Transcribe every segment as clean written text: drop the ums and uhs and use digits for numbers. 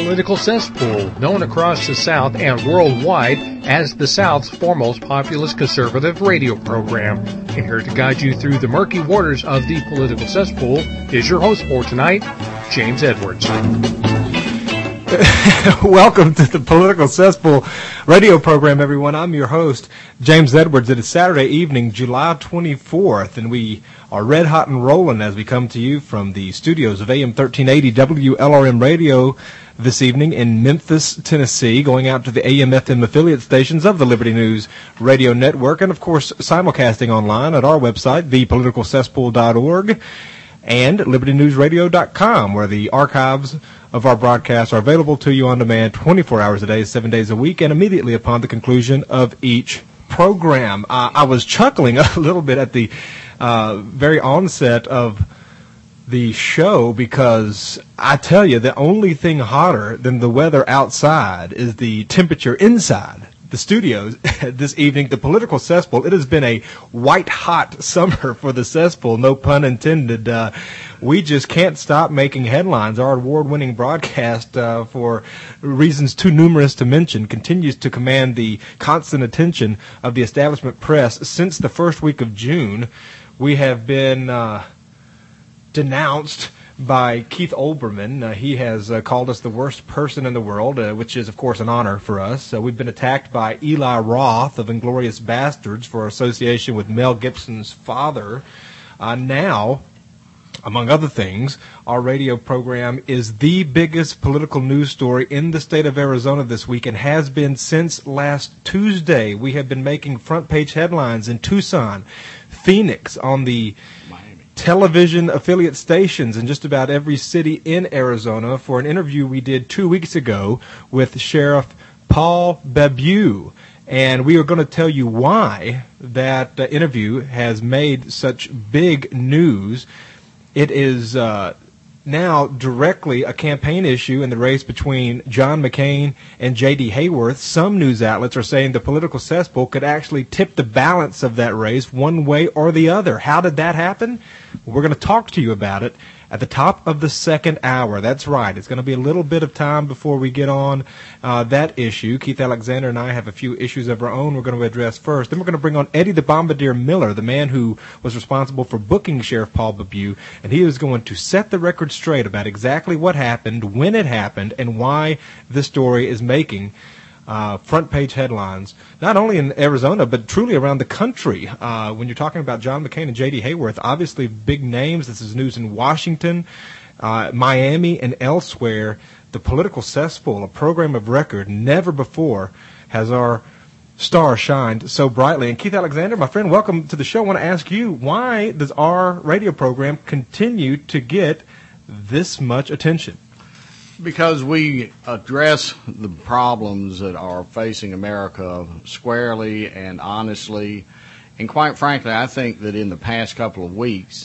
Political Cesspool, known across the South and worldwide as the South's foremost populist conservative radio program. And here to guide you through the murky waters of the Political Cesspool is your host for tonight, James Edwards. Welcome to the Political Cesspool radio program, everyone. I'm your host, James Edwards. It is Saturday evening, July 24th, and we are red hot and rolling as we come to you from the studios of AM 1380 WLRM Radio this evening in Memphis, Tennessee, going out to the AM/FM affiliate stations of the Liberty News Radio Network, and of course simulcasting online at our website, thepoliticalcesspool.org, and libertynewsradio.com, where the archives of our broadcasts are available to you on demand 24 hours a day, 7 days a week, and immediately upon the conclusion of each program. I was chuckling a little bit at the very onset of the show because I tell you, the only thing hotter than the weather outside is the temperature inside the studios this evening. The Political Cesspool, it has been a white-hot summer for the cesspool, no pun intended. We just can't stop making headlines. Our award-winning broadcast, for reasons too numerous to mention, continues to command the constant attention of the establishment press. Since the first week of June, we have been denounced by Keith Olbermann. He has called us the worst person in the world, which is, of course, an honor for us. We've been attacked by Eli Roth of Inglourious Bastards for association with Mel Gibson's father. Now, among other things, our radio program is the biggest political news story in the state of Arizona this week and has been since last Tuesday. We have been making front-page headlines in Tucson, Phoenix, on the television affiliate stations in just about every city in Arizona for an interview we did 2 weeks ago with Sheriff Paul Babeu. And we are going to tell you why that interview has made such big news. It is now directly a campaign issue in the race between John McCain and J.D. Hayworth. Some news outlets are saying the Political Cesspool could actually tip the balance of that race one way or the other. How did that happen? We're going to talk to you about it at the top of the second hour. That's right. It's going to be a little bit of time before we get on that issue. Keith Alexander and I have a few issues of our own we're going to address first. Then we're going to bring on Eddie the Bombardier Miller, the man who was responsible for booking Sheriff Paul Babeu, and he is going to set the record straight about exactly what happened, when it happened, and why this story is making front-page headlines, not only in Arizona, but truly around the country. When you're talking about John McCain and J.D. Hayworth, obviously big names. This is news in Washington, Miami, and elsewhere. The Political Cesspool, a program of record, never before has our star shined so brightly. And Keith Alexander, my friend, welcome to the show. I want to ask you, why does our radio program continue to get this much attention? Because we address the problems that are facing America squarely and honestly. And quite frankly, I think that in the past couple of weeks,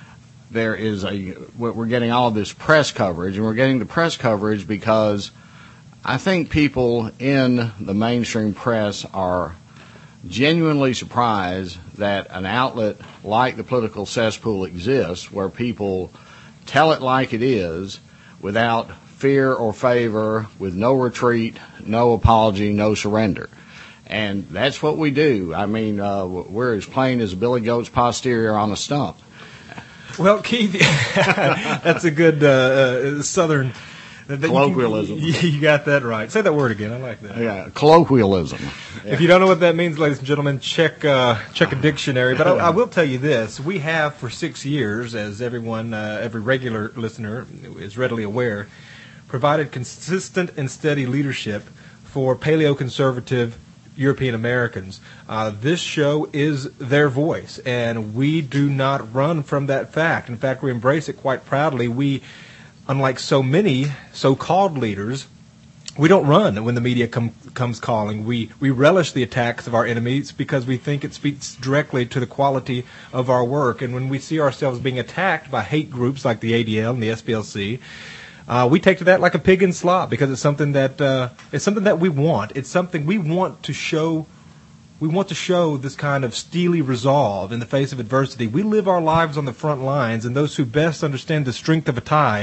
we're getting all of this press coverage, and we're getting the press coverage because I think people in the mainstream press are genuinely surprised that an outlet like the Political Cesspool exists, where people tell it like it is without fear or favor, with no retreat, no apology, no surrender. And that's what we do. I mean, we're as plain as a billy goat's posterior on a stump. Well, Keith, that's a good southern colloquialism. You got that right. Say that word again. I like that. Yeah, colloquialism. If you don't know what that means, ladies and gentlemen, check a dictionary. But I will tell you this. We have for 6 years, as everyone, every regular listener is readily aware, provided consistent and steady leadership for paleo-conservative European Americans. This show is their voice, and we do not run from that fact. In fact, we embrace it quite proudly. We, unlike so many so-called leaders, we don't run when the media comes calling. We relish the attacks of our enemies because we think it speaks directly to the quality of our work. And when we see ourselves being attacked by hate groups like the ADL and the SPLC, we take to that like a pig in slop because it's something that we want. It's something we want to show. We want to show this kind of steely resolve in the face of adversity. We live our lives on the front lines, and those who best understand the strength of a tide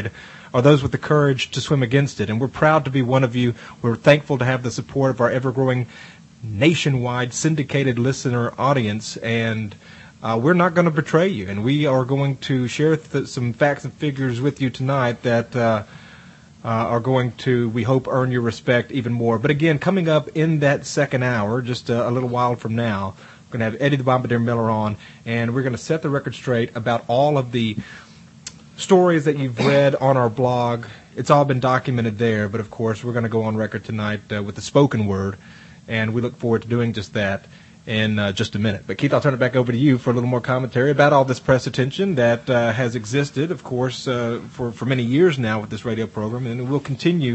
are those with the courage to swim against it. And we're proud to be one of you. We're thankful to have the support of our ever-growing nationwide syndicated listener audience, and we're not going to betray you. And we are going to share some facts and figures with you tonight that are going to, we hope, earn your respect even more. But again, coming up in that second hour, just a little while from now, we're going to have Eddie the Bombardier Miller on, and we're going to set the record straight about all of the stories that you've read on our blog. It's all been documented there, but of course we're going to go on record tonight with the spoken word, and we look forward to doing just that in just a minute. But Keith, I'll turn it back over to you for a little more commentary about all this press attention that has existed, of course, for many years now with this radio program, and it will continue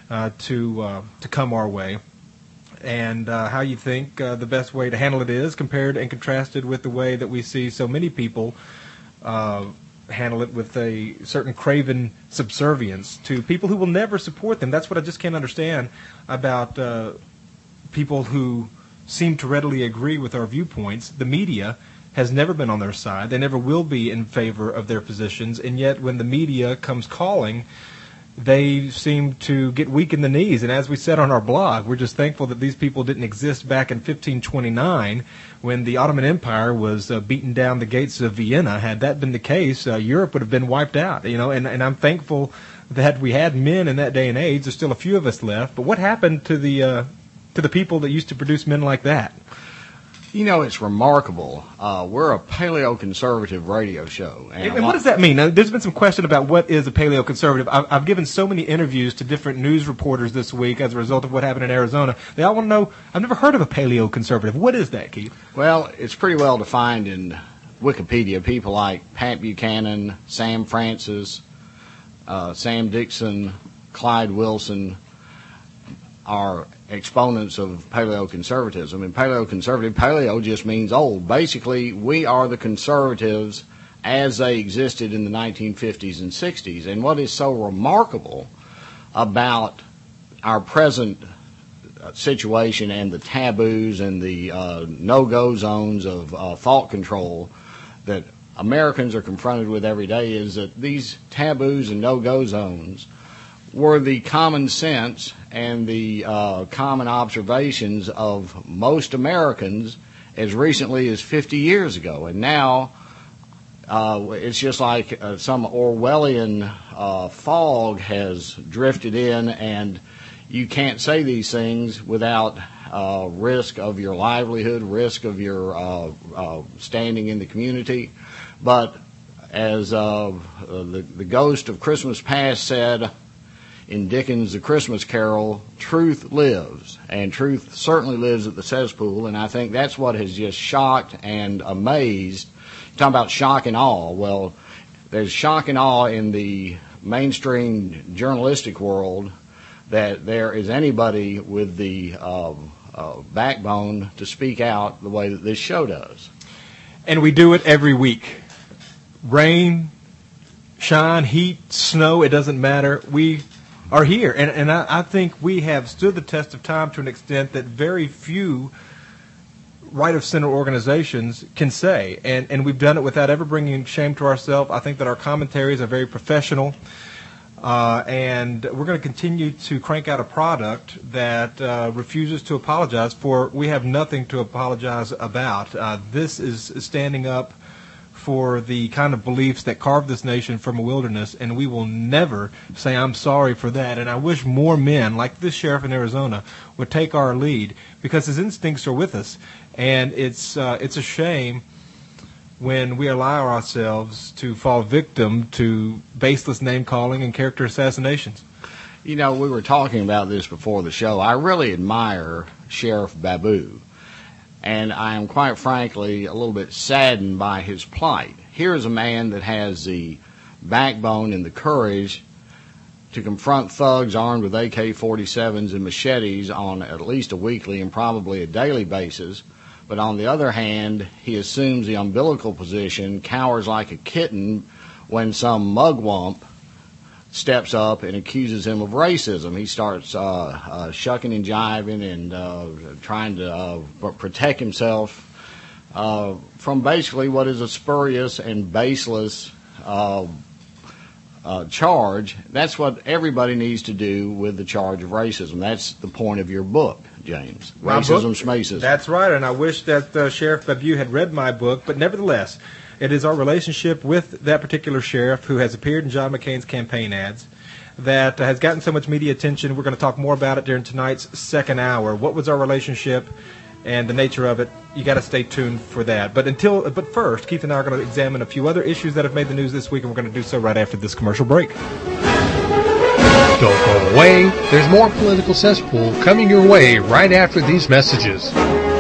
to come our way. And how you think the best way to handle it is, compared and contrasted with the way that we see so many people handle it, with a certain craven subservience to people who will never support them. That's what I just can't understand about people who seem to readily agree with our viewpoints. The media has never been on their side. They never will be in favor of their positions. And yet when the media comes calling, they seem to get weak in the knees. And as we said on our blog, we're just thankful that these people didn't exist back in 1529 when the Ottoman Empire was beating down the gates of Vienna. Had that been the case, Europe would have been wiped out. And I'm thankful that we had men in that day and age. There's still a few of us left. But what happened to the people that used to produce men like that? It's remarkable. We're a paleoconservative radio show. And what does that mean? Now, there's been some question about what is a paleoconservative. I've given so many interviews to different news reporters this week as a result of what happened in Arizona. They all want to know, I've never heard of a paleoconservative. What is that, Keith? Well, it's pretty well defined in Wikipedia. People like Pat Buchanan, Sam Francis, Sam Dixon, Clyde Wilson are exponents of paleoconservatism. And paleo just means old. Basically, we are the conservatives as they existed in the 1950s and 60s. And what is so remarkable about our present situation and the taboos and the no-go zones of thought control that Americans are confronted with every day is that these taboos and no-go zones were the common sense and the common observations of most Americans as recently as 50 years ago. And now it's just like some Orwellian fog has drifted in, and you can't say these things without risk of your livelihood, risk of your standing in the community. But as the ghost of Christmas Past said in Dickens' The Christmas Carol, truth lives, and truth certainly lives at the cesspool, and I think that's what has just shocked and amazed. You're talking about shock and awe. Well, there's shock and awe in the mainstream journalistic world that there is anybody with the backbone to speak out the way that this show does. And we do it every week. Rain, shine, heat, snow, it doesn't matter. We are here, and I think we have stood the test of time to an extent that very few right-of-center organizations can say, and we've done it without ever bringing shame to ourselves. I think that our commentaries are very professional, and we're going to continue to crank out a product that refuses to apologize for. We have nothing to apologize about. This is standing up for the kind of beliefs that carved this nation from a wilderness, and we will never say I'm sorry for that. And I wish more men, like this sheriff in Arizona, would take our lead, because his instincts are with us, and it's a shame when we allow ourselves to fall victim to baseless name-calling and character assassinations. We were talking about this before the show. I really admire Sheriff Babu. And I am quite frankly a little bit saddened by his plight. Here is a man that has the backbone and the courage to confront thugs armed with AK-47s and machetes on at least a weekly and probably a daily basis. But on the other hand, he assumes the umbilical position, cowers like a kitten when some mugwump steps up and accuses him of racism. He starts shucking and jiving and trying to protect himself from basically what is a spurious and baseless charge, that's what everybody needs to do with the charge of racism. That's the point of your book, James. Racism, Schmacism. That's right, and I wish that Sheriff Babeu had read my book, but nevertheless, it is our relationship with that particular sheriff who has appeared in John McCain's campaign ads that has gotten so much media attention. We're going to talk more about it during tonight's second hour. What was our relationship and the nature of it? You got to stay tuned for that. But first, Keith and I are going to examine a few other issues that have made the news this week, and we're going to do so right after this commercial break. Don't go away. There's more Political Cesspool coming your way right after these messages.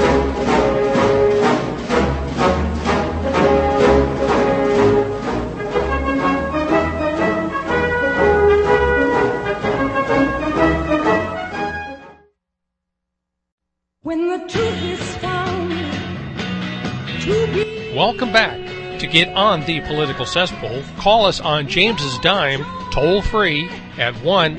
Welcome back. To get on the Political Cesspool, call us on James's dime, toll free at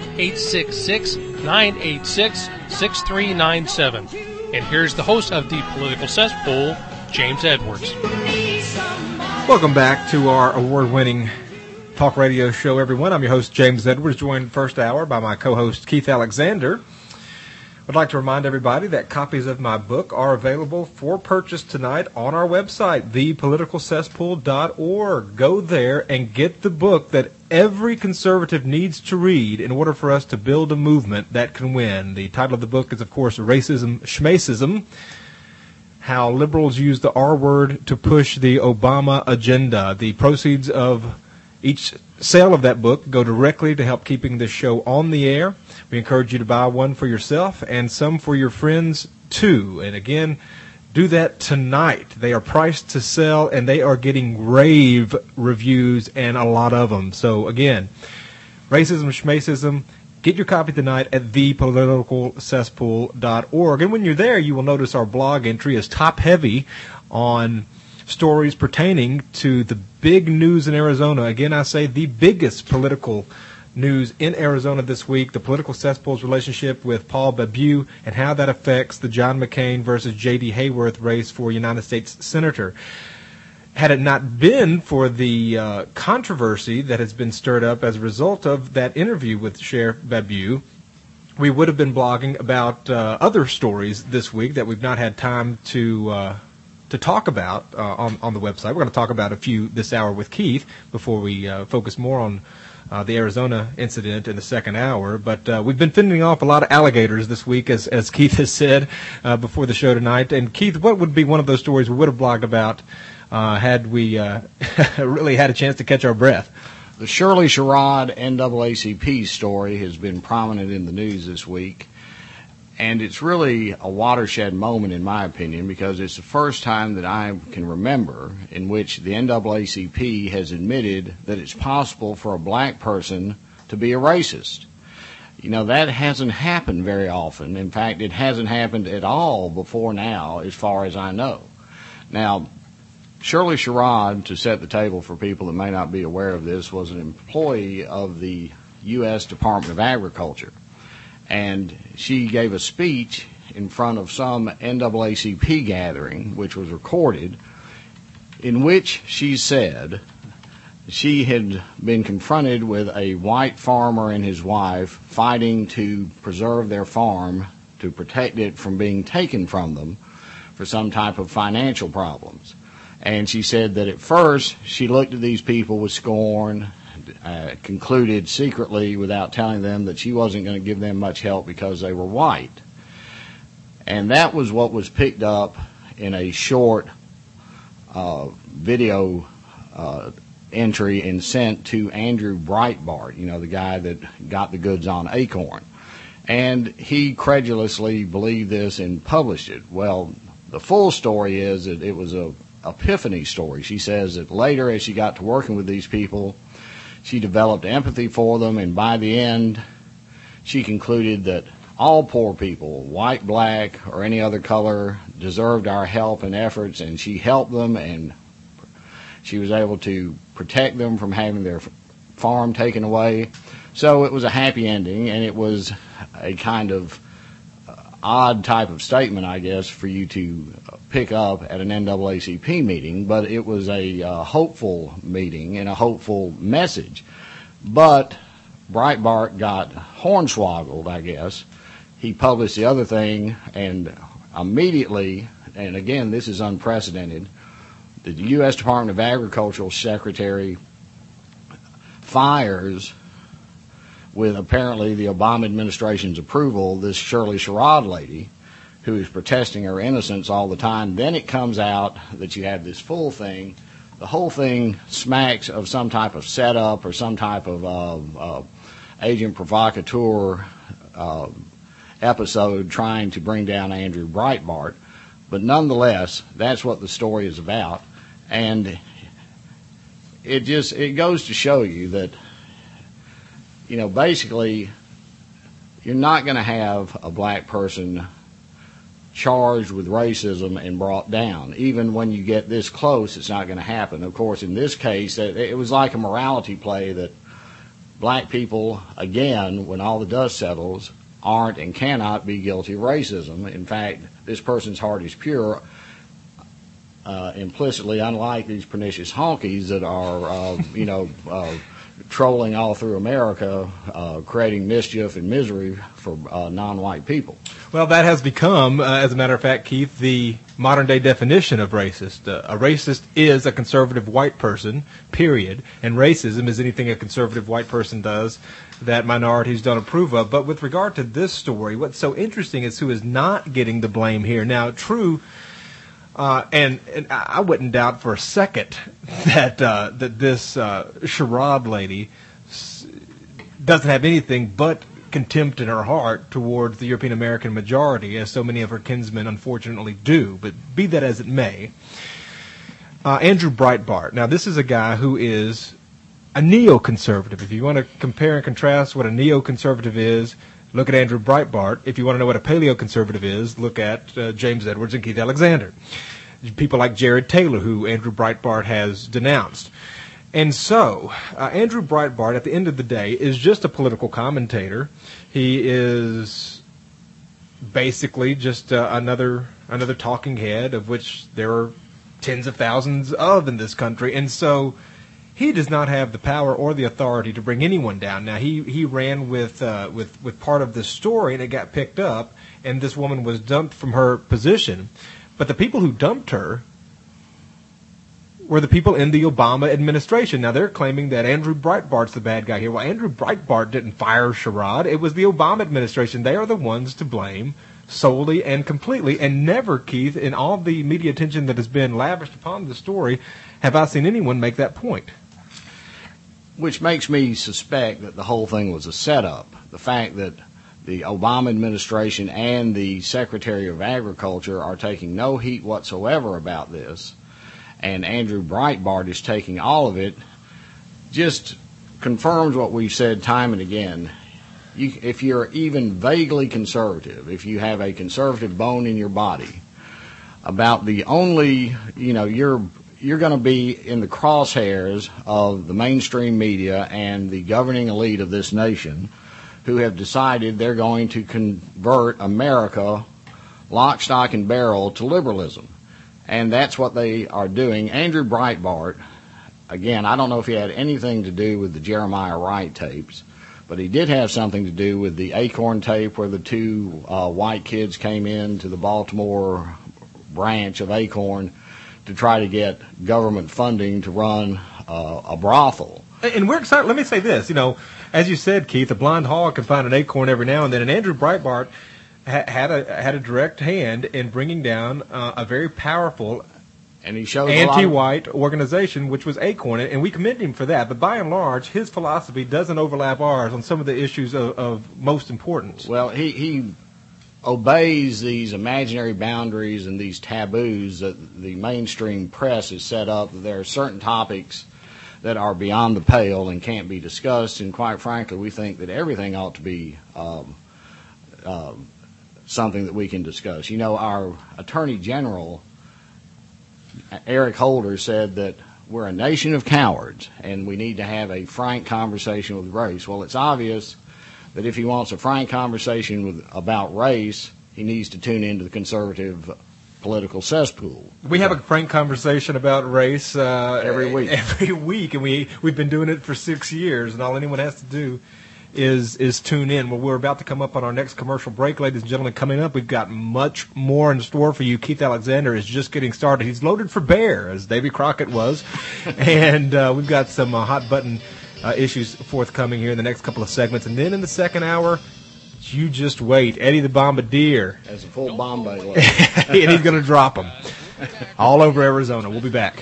1-866-986-6397. And here's the host of the Political Cesspool, James Edwards. Welcome back to our award-winning talk radio show, everyone. I'm your host, James Edwards, joined first hour by my co-host, Keith Alexander. I'd like to remind everybody that copies of my book are available for purchase tonight on our website, thepoliticalcesspool.org. Go there and get the book that every conservative needs to read in order for us to build a movement that can win. The title of the book is, of course, Racism, Schmacism, How Liberals Use the R Word to Push the Obama Agenda. The proceeds of each sale of that book go directly to help keeping this show on the air. We encourage you to buy one for yourself and some for your friends, too. And again, do that tonight. They are priced to sell, and they are getting rave reviews, and a lot of them. So, again, Racism, Schmacism, get your copy tonight at thepoliticalcesspool.org. And when you're there, you will notice our blog entry is top-heavy on stories pertaining to the big news in Arizona. Again, I say the biggest political news in Arizona this week, the Political Cesspool's relationship with Paul Babeu and how that affects the John McCain versus J.D. Hayworth race for United States Senator. Had it not been for the controversy that has been stirred up as a result of that interview with Sheriff Babeu, we would have been blogging about other stories this week that we've not had time to talk about on the website. We're going to talk about a few this hour with Keith before we focus more on the Arizona incident in the second hour. But we've been fending off a lot of alligators this week, as Keith has said before the show tonight. And Keith, what would be one of those stories we would have blogged about had we really had a chance to catch our breath? The Shirley Sherrod NAACP story has been prominent in the news this week. And it's really a watershed moment, in my opinion, because it's the first time that I can remember in which the NAACP has admitted that it's possible for a black person to be a racist. You know, that hasn't happened very often. In fact, it hasn't happened at all before now, as far as I know. Now, Shirley Sherrod, to set the table for people that may not be aware of this, was an employee of the U.S. Department of Agriculture. And she gave a speech in front of some NAACP gathering, which was recorded, in which she said she had been confronted with a white farmer and his wife fighting to preserve their farm, to protect it from being taken from them for some type of financial problems. And she said that at first she looked at these people with scorn, concluded secretly without telling them that she wasn't going to give them much help because they were white. And that was what was picked up in a short video entry and sent to Andrew Breitbart, you know, the guy that got the goods on Acorn. And he credulously believed this and published it. Well, the full story is that it was a epiphany story. She says that later, as she got to working with these people, she developed empathy for them, and by the end, she concluded that all poor people, white, black, or any other color, deserved our help and efforts, and she helped them, and she was able to protect them from having their farm taken away. So it was a happy ending, and it was a kind of odd type of statement, I guess, for you to pick up at an NAACP meeting, but it was a hopeful meeting and a hopeful message. But Breitbart got hornswoggled, I guess. He published the other thing, and immediately, and again, this is unprecedented, the U.S. Department of Agricultural Secretary fires, with apparently the Obama administration's approval, this Shirley Sherrod lady, who is protesting her innocence all the time. Then it comes out that you have this full thing. The whole thing smacks of some type of setup or some type of agent provocateur episode trying to bring down Andrew Breitbart. But nonetheless, that's what the story is about. And it goes to show you that, basically, you're not going to have a black person charged with racism and brought down. Even when you get this close, it's not going to happen. Of course, in this case, it was like a morality play that black people, again, when all the dust settles, aren't and cannot be guilty of racism. In fact, this person's heart is pure, implicitly, unlike these pernicious honkies that are, trolling all through America, creating mischief and misery for non-white people. Well, that has become, as a matter of fact, Keith, the modern-day definition of racist. A racist is a conservative white person, period, and racism is anything a conservative white person does that minorities don't approve of. But with regard to this story, what's so interesting is who is not getting the blame here. Now, true, and I wouldn't doubt for a second that this Sherrod lady doesn't have anything but contempt in her heart towards the European American majority, as so many of her kinsmen unfortunately do. But be that as it may, Andrew Breitbart. Now, this is a guy who is a neoconservative. If you want to compare and contrast what a neoconservative is, look at Andrew Breitbart. If you want to know what a paleoconservative is, look at James Edwards and Keith Alexander. People like Jared Taylor, who Andrew Breitbart has denounced. And so, Andrew Breitbart, at the end of the day, is just a political commentator. He is basically just another talking head, of which there are tens of thousands of in this country. And so, he does not have the power or the authority to bring anyone down. Now, he ran with part of this story, and it got picked up, and this woman was dumped from her position. But the people who dumped her were the people in the Obama administration. Now, they're claiming that Andrew Breitbart's the bad guy here. Well, Andrew Breitbart didn't fire Sherrod. It was the Obama administration. They are the ones to blame solely and completely. And never, Keith, in all the media attention that has been lavished upon the story, have I seen anyone make that point. Which makes me suspect that the whole thing was a setup. The fact that the Obama administration and the Secretary of Agriculture are taking no heat whatsoever about this, and Andrew Breitbart is taking all of it, just confirms what we've said time and again. If you're even vaguely conservative, if you have a conservative bone in your body, about the only, you're going to be in the crosshairs of the mainstream media and the governing elite of this nation, who have decided they're going to convert America lock, stock, and barrel to liberalism. And that's what they are doing. Andrew Breitbart, again, I don't know if he had anything to do with the Jeremiah Wright tapes, but he did have something to do with the Acorn tape where the two white kids came in to the Baltimore branch of Acorn to try to get government funding to run a brothel. And we're excited. Let me say this, as you said, Keith, a blind hog can find an acorn every now and then, and Andrew Breitbart had a direct hand in bringing down a very powerful and he showed anti-white organization, which was Acorn, and we commend him for that. But by and large, his philosophy doesn't overlap ours on some of the issues of most importance. Well, he obeys these imaginary boundaries and these taboos that the mainstream press has set up. There are certain topics that are beyond the pale and can't be discussed, and quite frankly, we think that everything ought to be something that we can discuss. Our Attorney General, Eric Holder, said that we're a nation of cowards and we need to have a frank conversation with race. Well, it's obvious that if he wants a frank conversation about race, he needs to tune into the conservative political cesspool. We have a frank conversation about race every week. Every week, and we've been doing it for 6 years, and all anyone has to do is tune in. Well, we're about to come up on our next commercial break, ladies and gentlemen. Coming up, we've got much more in store for you. Keith Alexander is just getting started. He's loaded for bear, as Davy Crockett was, and we've got some hot button issues forthcoming here in the next couple of segments. And then in the second hour, you just wait. Eddie the Bombardier. As a full Bombay load. And he's going to drop them all over Arizona. We'll be back.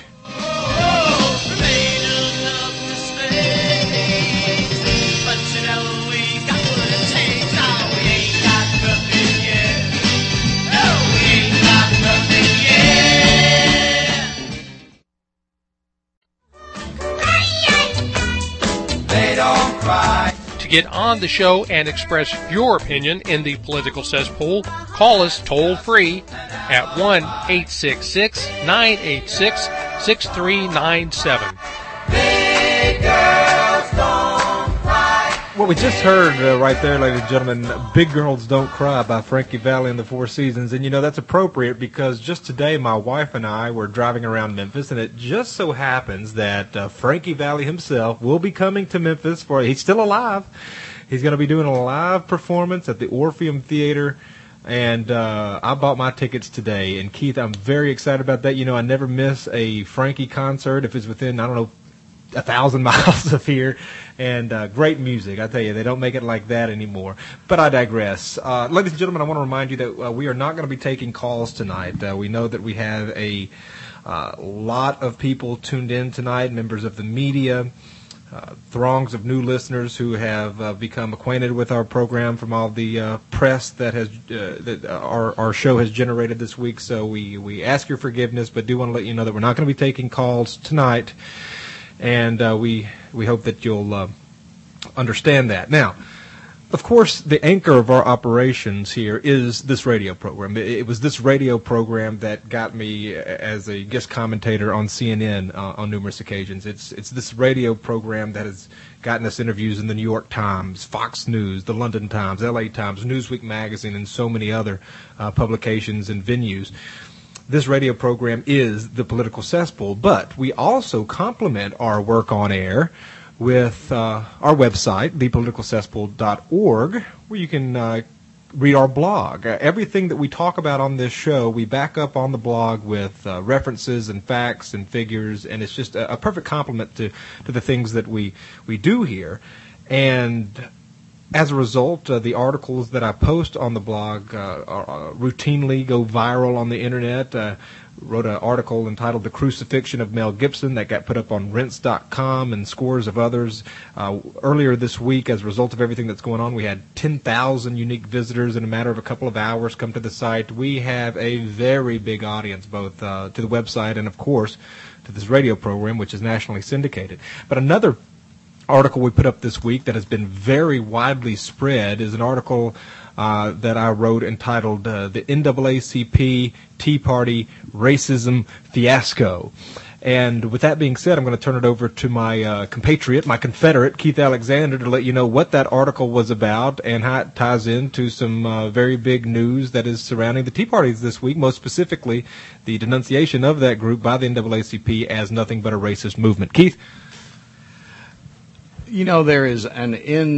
To get on the show and express your opinion in the political cesspool, call us toll-free at 1-866-986-6397. Big girls don't cry. Well, we just heard right there, ladies and gentlemen, Big Girls Don't Cry by Frankie Valli and the Four Seasons. And, that's appropriate because just today my wife and I were driving around Memphis, and it just so happens that Frankie Valli himself will be coming to Memphis he's still alive. He's going to be doing a live performance at the Orpheum Theater. And I bought my tickets today. And, Keith, I'm very excited about that. I never miss a Frankie concert if it's within, 1,000 miles of here. And great music. I tell you, they don't make it like that anymore. But I digress. Ladies and gentlemen, I want to remind you that we are not going to be taking calls tonight. We know that we have a lot of people tuned in tonight, members of the media, throngs of new listeners who have become acquainted with our program from all the press that our show has generated this week. So we ask your forgiveness, but do want to let you know that we're not going to be taking calls tonight. And we hope that you'll understand that. Now, of course, the anchor of our operations here is this radio program. It was this radio program that got me as a guest commentator on CNN on numerous occasions. It's this radio program that has gotten us interviews in the New York Times, Fox News, the London Times, LA Times, Newsweek Magazine, and so many other publications and venues. This radio program is the Political Cesspool, but we also complement our work on air with our website, thepoliticalcesspool.org, where you can read our blog. Everything that we talk about on this show, we back up on the blog with references and facts and figures, and it's just a perfect complement to the things that we do here. And as a result, the articles that I post on the blog routinely go viral on the Internet. Wrote an article entitled The Crucifixion of Mel Gibson that got put up on Rense.com and scores of others. Earlier this week, as a result of everything that's going on, we had 10,000 unique visitors in a matter of a couple of hours come to the site. We have a very big audience, both to the website and, of course, to this radio program, which is nationally syndicated. But another article we put up this week that has been very widely spread is an article that I wrote entitled The NAACP Tea Party Racism Fiasco. And with that being said, I'm going to turn it over to my compatriot, my confederate, Keith Alexander, to let you know what that article was about and how it ties into some very big news that is surrounding the Tea Parties this week, most specifically the denunciation of that group by the NAACP as nothing but a racist movement. Keith? There is an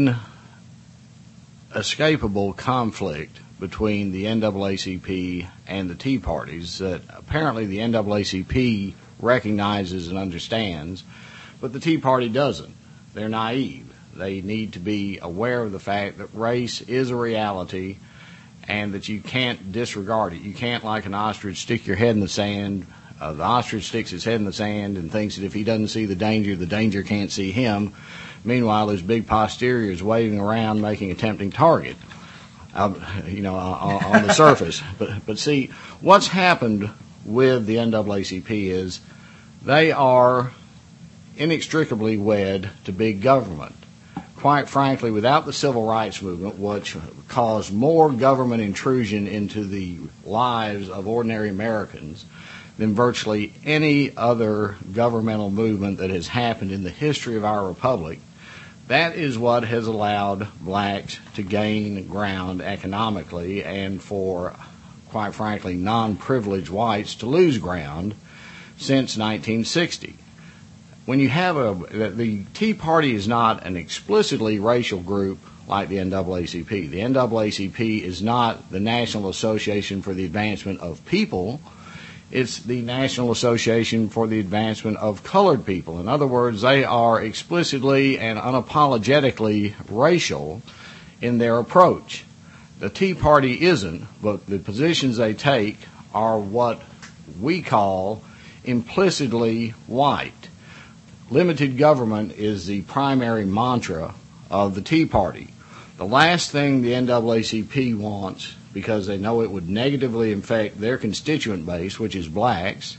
inescapable conflict between the NAACP and the Tea Parties that apparently the NAACP recognizes and understands, but the Tea Party doesn't. They're naive. They need to be aware of the fact that race is a reality and that you can't disregard it. You can't, like an ostrich, stick your head in the sand. The ostrich sticks his head in the sand and thinks that if he doesn't see the danger can't see him. Meanwhile, his big posterior is waving around, making a tempting target, on the surface. But see, what's happened with the NAACP is they are inextricably wed to big government. Quite frankly, without the civil rights movement, which caused more government intrusion into the lives of ordinary Americans than virtually any other governmental movement that has happened in the history of our republic, that is what has allowed blacks to gain ground economically and for quite frankly, non-privileged whites to lose ground since 1960. When you have the Tea Party is not an explicitly racial group like the NAACP. The NAACP is not the National Association for the Advancement of People. It's the National Association for the Advancement of Colored People. In other words, they are explicitly and unapologetically racial in their approach. The Tea Party isn't, but the positions they take are what we call implicitly white. Limited government is the primary mantra of the Tea Party. The last thing the NAACP wants, because they know it would negatively affect their constituent base, which is blacks,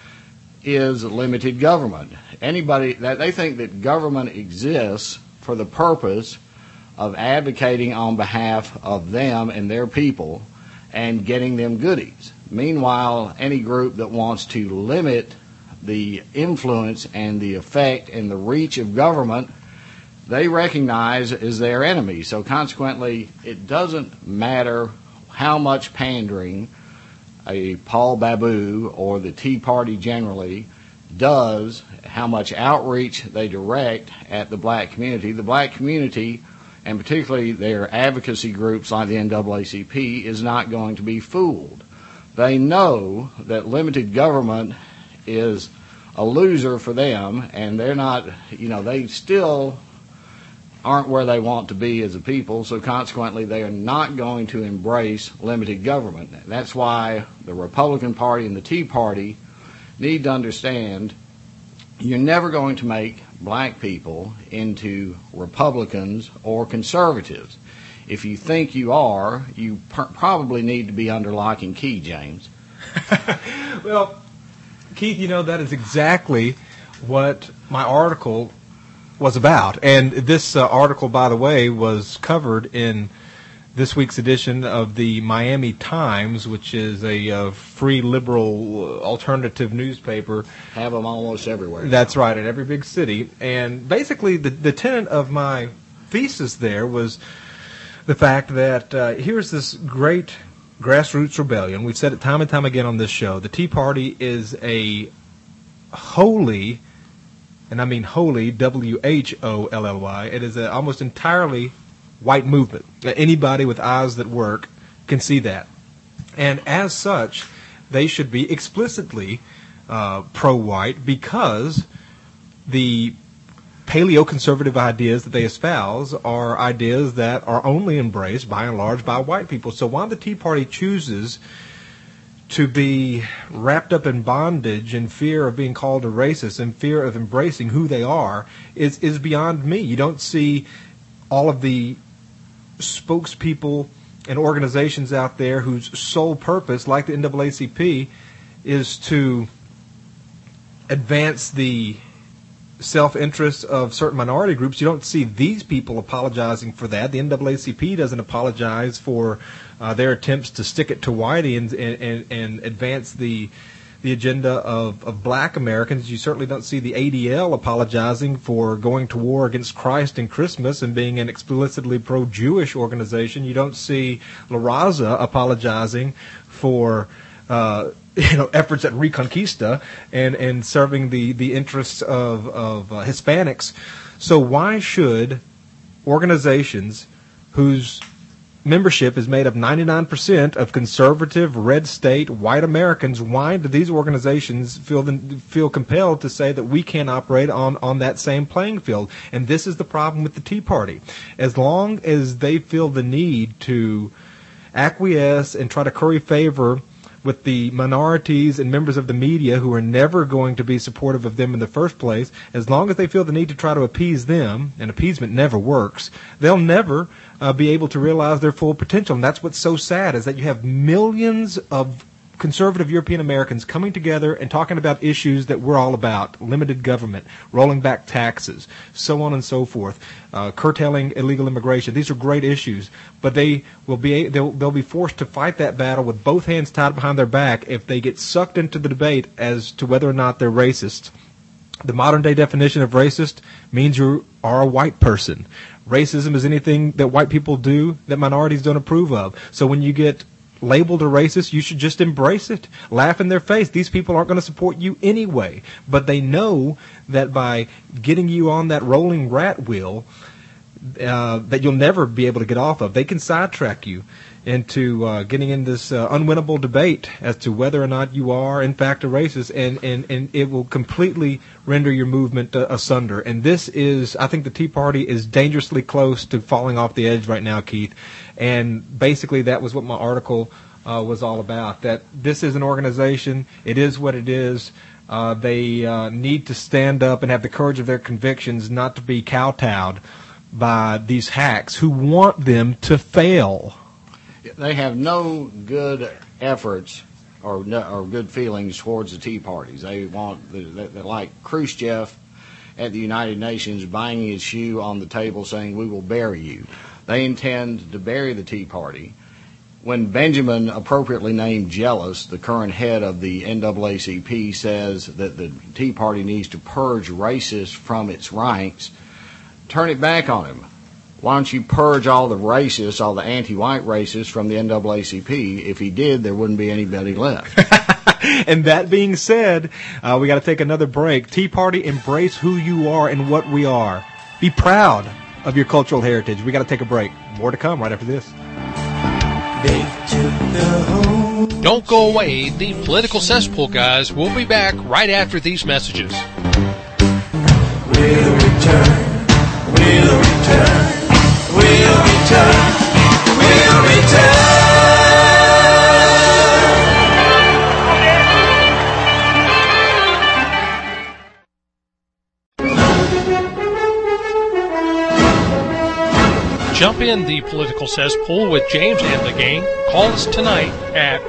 is limited government. Anybody that they think that government exists for the purpose of advocating on behalf of them and their people and getting them goodies. Meanwhile, any group that wants to limit the influence and the effect and the reach of government, they recognize as their enemy. So consequently, it doesn't matter how much pandering a Paul Babu or the Tea Party generally does, how much outreach they direct at the black community. The black community, and particularly their advocacy groups like the NAACP, is not going to be fooled. They know that limited government is a loser for them, and they're not, they still aren't where they want to be as a people, so consequently they are not going to embrace limited government. That's why the Republican Party and the Tea Party need to understand you're never going to make black people into Republicans or conservatives. If you think you are, you probably need to be under lock and key, James. Well, Keith, that is exactly what my article was about. And this article, by the way, was covered in this week's edition of the Miami Times, which is a free liberal alternative newspaper. Have them almost everywhere. That's right, in every big city. And basically the tenet of my thesis there was the fact that here's this great grassroots rebellion. We've said it time and time again on this show. The Tea Party is a wholly, and I mean wholly, W-H-O-L-L-Y, it is a almost entirely white movement. Anybody with eyes that work can see that. And as such, they should be explicitly pro-white because the paleo-conservative ideas that they espouse are ideas that are only embraced, by and large, by white people. So while the Tea Party chooses to be wrapped up in bondage and fear of being called a racist and fear of embracing who they are is beyond me. You don't see all of the spokespeople and organizations out there whose sole purpose, like the NAACP, is to advance the self-interest of certain minority groups. You don't see these people apologizing for that. The NAACP doesn't apologize for their attempts to stick it to whitey and advance the agenda of black Americans. You certainly don't see the ADL apologizing for going to war against Christ and Christmas and being an explicitly pro-Jewish organization. You don't see La Raza apologizing for efforts at Reconquista and serving the interests of Hispanics. So why should organizations whose membership is made of 99% of conservative, red state, white Americans, why do these organizations feel compelled to say that we can't operate on that same playing field? And this is the problem with the Tea Party. As long as they feel the need to acquiesce and try to curry favor with the minorities and members of the media who are never going to be supportive of them in the first place, as long as they feel the need to try to appease them, and appeasement never works, they'll never be able to realize their full potential. And that's what's so sad, is that you have millions of conservative European Americans coming together and talking about issues that we're all about: limited government, rolling back taxes, so on and so forth, curtailing illegal immigration. These are great issues, but they'll be forced to fight that battle with both hands tied behind their back if they get sucked into the debate as to whether or not they're racist. The modern day definition of racist means you are a white person. Racism is anything that white people do that minorities don't approve of. So when you get labeled a racist, you should just embrace it. Laugh in their face. These people aren't going to support you anyway. But they know that by getting you on that rolling rat wheel that you'll never be able to get off of, they can sidetrack you into getting in this unwinnable debate as to whether or not you are, in fact, a racist, and it will completely render your movement asunder. And this is, I think the Tea Party is dangerously close to falling off the edge right now, Keith. And basically that was what my article was all about, that this is an organization, it is what it is. They need to stand up and have the courage of their convictions, not to be kowtowed by these hacks who want them to fail. They have no good efforts or good feelings towards the Tea Parties. They want, they're like Khrushchev at the United Nations banging his shoe on the table saying, "We will bury you." They intend to bury the Tea Party. When Benjamin, appropriately named Jealous, the current head of the NAACP, says that the Tea Party needs to purge racists from its ranks, turn it back on him. Why don't you purge all the racists, all the anti-white racists from the NAACP? If he did, there wouldn't be anybody left. And that being said, we got to take another break. Tea Party, embrace who you are and what we are. Be proud of your cultural heritage. We got to take a break. More to come right after this. Don't go away. The Political Cesspool guys will be back right after these messages. We'll return. We'll return. We'll return. We'll return. Jump in the Political Cesspool with James and the gang. Call us tonight at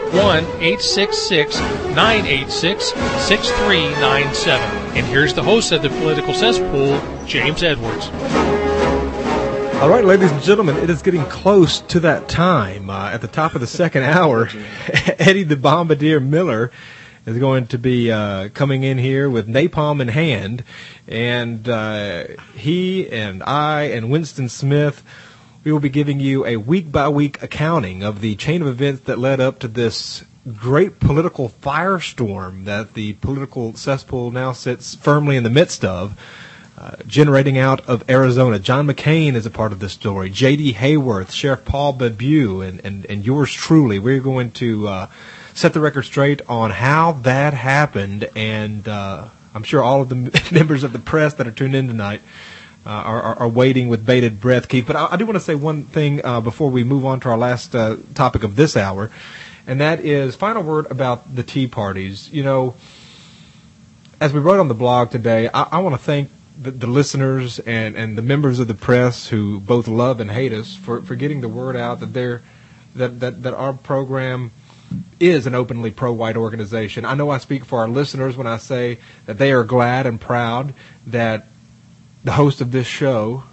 1-866-986-6397. And here's the host of the Political Cesspool, James Edwards. All right, ladies and gentlemen, it is getting close to that time. At the top of the second hour, Eddie the Bombardier Miller is going to be coming in here with napalm in hand. And he and I and Winston Smith, we will be giving you a week-by-week accounting of the chain of events that led up to this great political firestorm that the Political Cesspool now sits firmly in the midst of. Generating out of Arizona. John McCain is a part of this story. J.D. Hayworth, Sheriff Paul Bebu, and yours truly. We're going to set the record straight on how that happened, and I'm sure all of the members of the press that are tuned in tonight are waiting with bated breath, Keith. But I do want to say one thing before we move on to our last topic of this hour, and that is final word about the Tea Parties. You know, as we wrote on the blog today, I want to thank the listeners and the members of the press who both love and hate us for getting the word out that that our program is an openly pro-white organization. I know I speak for our listeners when I say that they are glad and proud that the hosts of this show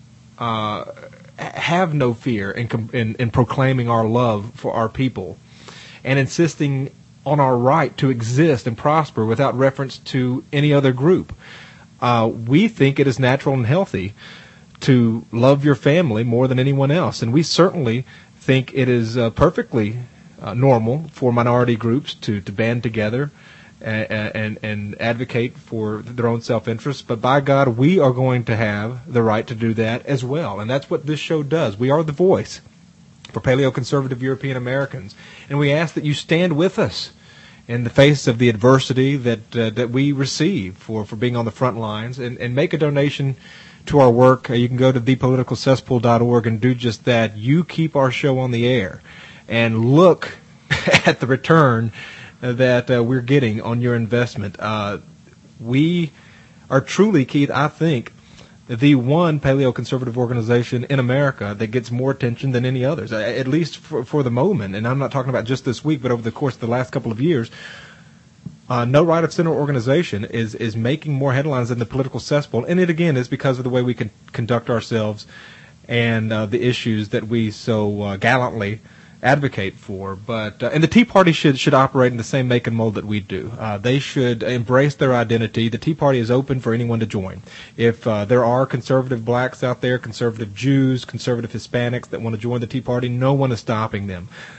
have no fear in proclaiming our love for our people and insisting on our right to exist and prosper without reference to any other group. We think it is natural and healthy to love your family more than anyone else, and we certainly think it is perfectly normal for minority groups to band together and advocate for their own self-interest. But by God, we are going to have the right to do that as well, and that's what this show does. We are the voice for paleoconservative European Americans, and we ask that you stand with us in the face of the adversity that we receive for being on the front lines, and make a donation to our work. You can go to thepoliticalcesspool.org and do just that. You keep our show on the air, and look at the return that we're getting on your investment. We are truly, Keith, I think, the one paleoconservative organization in America that gets more attention than any others, at least for the moment. And I'm not talking about just this week, but over the course of the last couple of years. No right-of-center organization is making more headlines than the Political Cesspool, and it, again, is because of the way we can conduct ourselves and the issues that we so gallantly advocate for. But and the Tea Party should operate in the same make and mold that we do. They should embrace their identity. The Tea Party is open for anyone to join. If there are conservative blacks out there, conservative Jews, conservative Hispanics that want to join the Tea Party, no one is stopping them.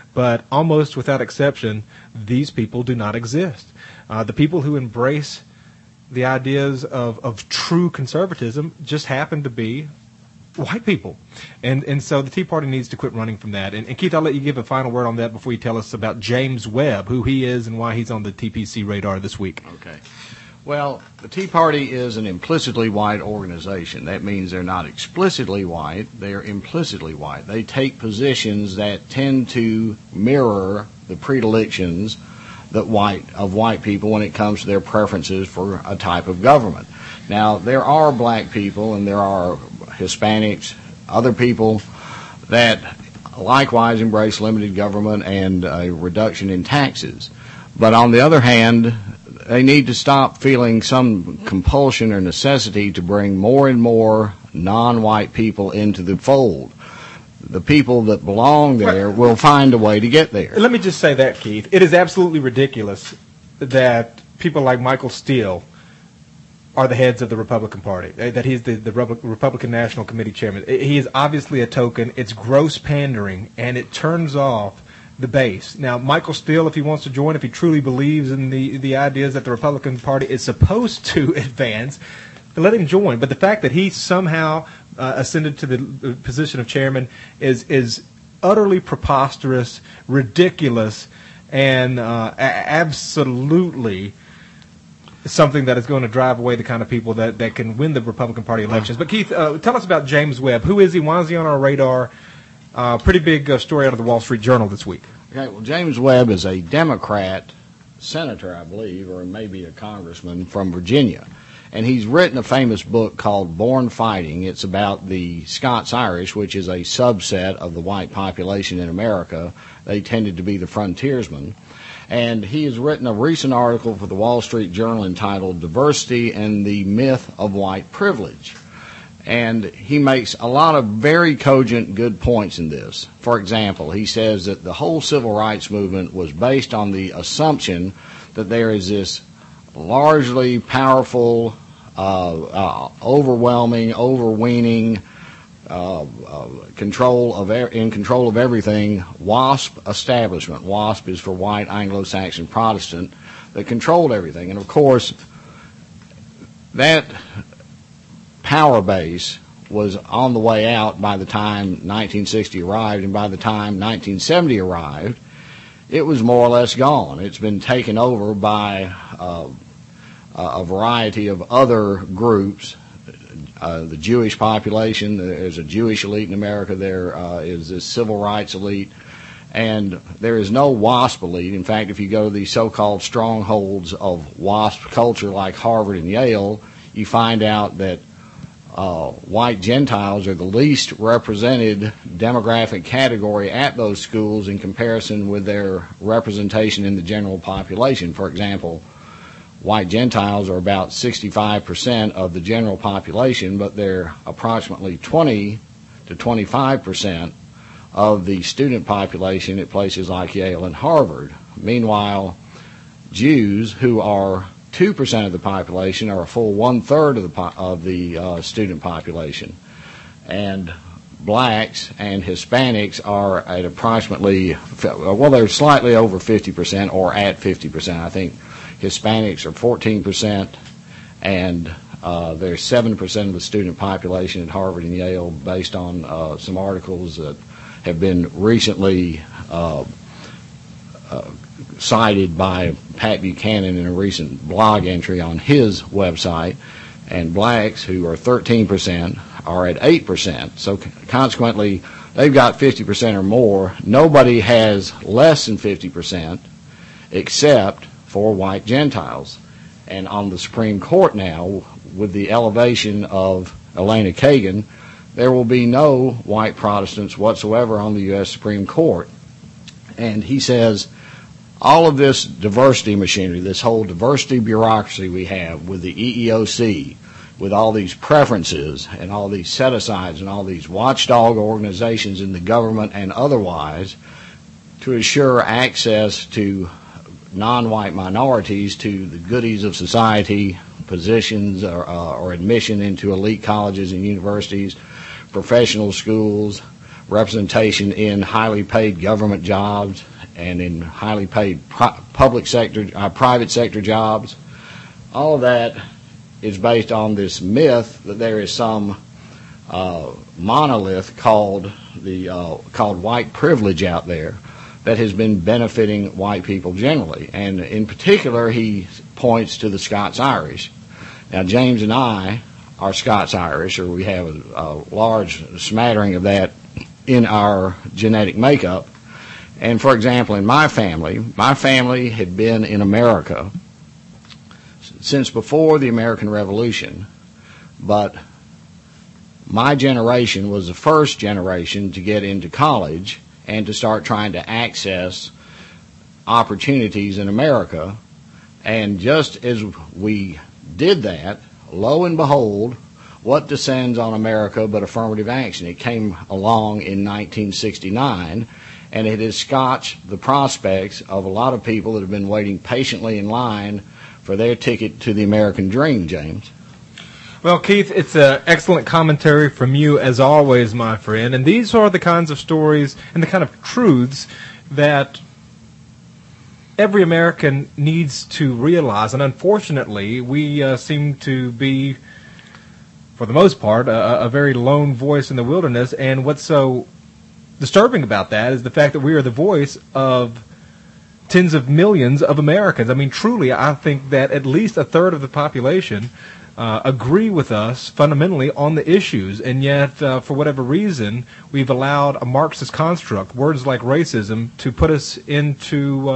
but almost without exception, these people do not exist. The people who embrace the ideas of true conservatism just happen to be white people. And so the Tea Party needs to quit running from that. And Keith, I'll let you give a final word on that before you tell us about James Webb, who he is and why he's on the TPC radar this week. Okay. Well, the Tea Party is an implicitly white organization. That means they're not explicitly white, they're implicitly white. They take positions that tend to mirror the predilections of white people when it comes to their preferences for a type of government. Now, there are black people and there are Hispanics, other people that likewise embrace limited government and a reduction in taxes. But on the other hand, they need to stop feeling some compulsion or necessity to bring more and more non-white people into the fold. The people that belong there will find a way to get there. Let me just say that, Keith. It is absolutely ridiculous that people like Michael Steele are the heads of the Republican Party, that he's the Republican National Committee chairman. He is obviously a token. It's gross pandering, and it turns off the base. Now, Michael Steele, if he wants to join, if he truly believes in the ideas that the Republican Party is supposed to advance, let him join. But the fact that he somehow ascended to the position of chairman is utterly preposterous, ridiculous, and absolutely something that is going to drive away the kind of people that can win the Republican Party elections. But Keith, tell us about James Webb. Who is he? Why is he on our radar? Pretty big story out of the Wall Street Journal this week. Okay, well, James Webb is a Democrat senator, I believe, or maybe a congressman from Virginia. And he's written a famous book called Born Fighting. It's about the Scots-Irish, which is a subset of the white population in America. They tended to be the frontiersmen. And he has written a recent article for the Wall Street Journal entitled Diversity and the Myth of White Privilege. And he makes a lot of very cogent, good points in this. For example, he says that the whole civil rights movement was based on the assumption that there is this largely powerful, overwhelming, overweening, control of everything, WASP establishment. WASP is for White Anglo-Saxon Protestant, that controlled everything. And of course, that power base was on the way out by the time 1960 arrived, and by the time 1970 arrived, it was more or less gone. It's been taken over by a variety of other groups. The Jewish population, there's a Jewish elite in America, there is this civil rights elite, and there is no WASP elite. In fact, if you go to these so-called strongholds of WASP culture like Harvard and Yale, you find out that white Gentiles are the least represented demographic category at those schools in comparison with their representation in the general population. For example, white Gentiles are about 65% of the general population, but they're approximately 20 to 25% of the student population at places like Yale and Harvard. Meanwhile, Jews, who are 2% of the population, are a full 1/3 of the student population. And blacks and Hispanics are at approximately, well, they're slightly over 50% or at 50%. I think Hispanics are 14%, and there's 7% of the student population at Harvard and Yale, based on some articles that have been recently cited by Pat Buchanan in a recent blog entry on his website. And blacks, who are 13%, are at 8%. So consequently, they've got 50% or more. Nobody has less than 50% except for white Gentiles. And on the Supreme Court now, with the elevation of Elena Kagan, there will be no white Protestants whatsoever on the U.S. Supreme Court. And he says all of this diversity machinery, this whole diversity bureaucracy we have with the EEOC, with all these preferences and all these set-asides and all these watchdog organizations in the government and otherwise to assure access to non-white minorities to the goodies of society, positions or admission into elite colleges and universities, professional schools, representation in highly paid government jobs and in highly paid private sector jobs. All of that is based on this myth that there is some monolith called white privilege out there that has been benefiting white people generally. And in particular, he points to the Scots-Irish. Now, James and I are Scots-Irish, or we have a large smattering of that in our genetic makeup. And for example, in my family had been in America since before the American Revolution, but my generation was the first generation to get into college and to start trying to access opportunities in America. And just as we did that, lo and behold, what descends on America but affirmative action? It came along in 1969, and it has scotched the prospects of a lot of people that have been waiting patiently in line for their ticket to the American dream, James. Well, Keith, it's an excellent commentary from you, as always, my friend. And these are the kinds of stories and the kind of truths that every American needs to realize. And unfortunately, we seem to be, for the most part, a very lone voice in the wilderness. And what's so disturbing about that is the fact that we are the voice of tens of millions of Americans. I mean, truly, I think that at least a third of the population agree with us fundamentally on the issues, and yet, for whatever reason, we've allowed a Marxist construct, words like racism, to put us into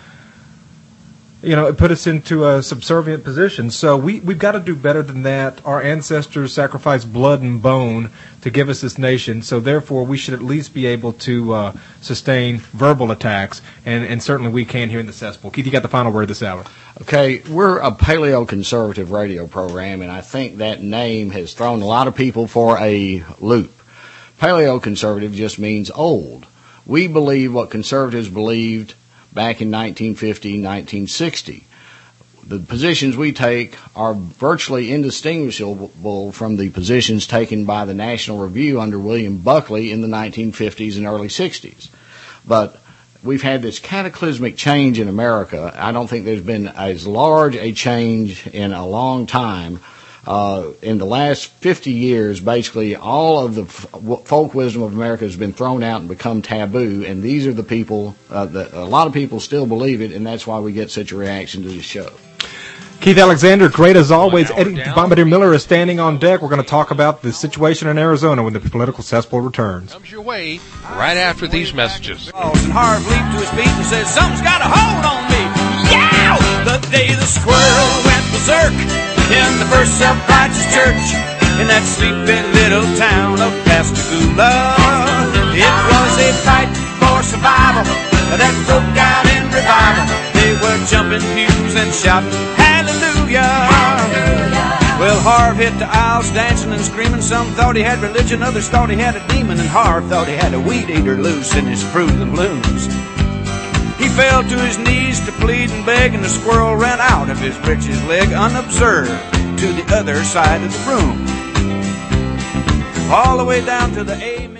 a subservient position. So we've got to do better than that. Our ancestors sacrificed blood and bone to give us this nation, so therefore we should at least be able to sustain verbal attacks, and certainly we can here in the cesspool. Keith, you got the final word this hour. Okay, we're a paleoconservative radio program, and I think that name has thrown a lot of people for a loop. Paleoconservative just means old. We believe what conservatives believed back in 1950, 1960. The positions we take are virtually indistinguishable from the positions taken by the National Review under William Buckley in the 1950s and early 60s. But we've had this cataclysmic change in America. I don't think there's been as large a change in a long time. In the last 50 years, basically all of the folk wisdom of America has been thrown out and become taboo, and these are the people that a lot of people still believe it, and that's why we get such a reaction to this show. Keith Alexander, great as always. Eddie Bombardier Miller is standing on deck. We're going to talk about the situation in Arizona when the political cesspool returns. Comes your way right after these messages. And Harv leaped to his feet and said, "Something's got a hold on me." Yow! The day the squirrel went berserk in the first self-righteous church in that sleepy little town of Pascagoula. It was a fight for survival that broke out in revival. They were jumping pews and shouting hallelujah. Well, Harv hit the aisles dancing and screaming. Some thought he had religion, others thought he had a demon, and Harv thought he had a weed eater loose in his fruit and blooms. He fell to his knees to plead and beg, and the squirrel ran out of his breeches leg unobserved to the other side of the room, all the way down to the amen.